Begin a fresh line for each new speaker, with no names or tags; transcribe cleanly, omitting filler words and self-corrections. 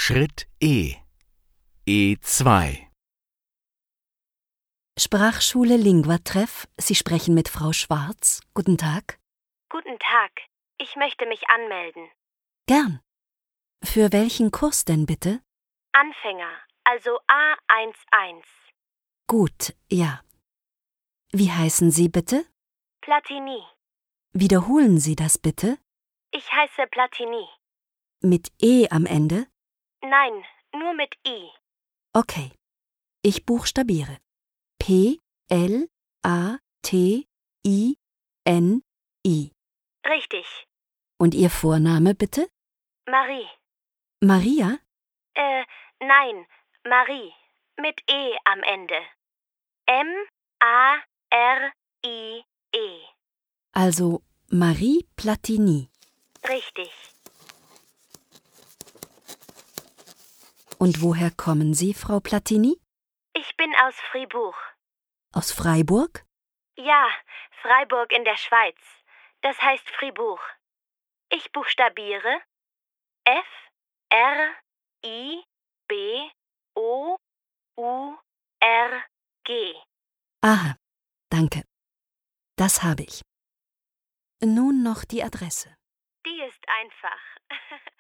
Schritt E. E2.
Sprachschule Linguatreff. Sie sprechen mit Frau Schwarz. Guten Tag.
Guten Tag. Ich möchte mich anmelden.
Gern. Für welchen Kurs denn bitte?
Anfänger, also A11.
Gut, ja. Wie heißen Sie bitte?
Platini.
Wiederholen Sie das bitte?
Ich heiße Platini.
Mit E am Ende?
Nein, nur mit I.
Okay. Ich buchstabiere. P-L-A-T-I-N-I.
Richtig.
Und Ihr Vorname bitte?
Marie.
Maria?
Nein, Marie. Mit E am Ende. M-A-R-I-E.
Also Marie Platini.
Richtig.
Und woher kommen Sie, Frau Platini?
Ich bin aus Fribourg.
Aus Freiburg?
Ja, Freiburg in der Schweiz. Das heißt Fribourg. Ich buchstabiere F-R-I-B-O-U-R-G.
Aha, danke. Das habe ich. Nun noch die Adresse.
Die ist einfach.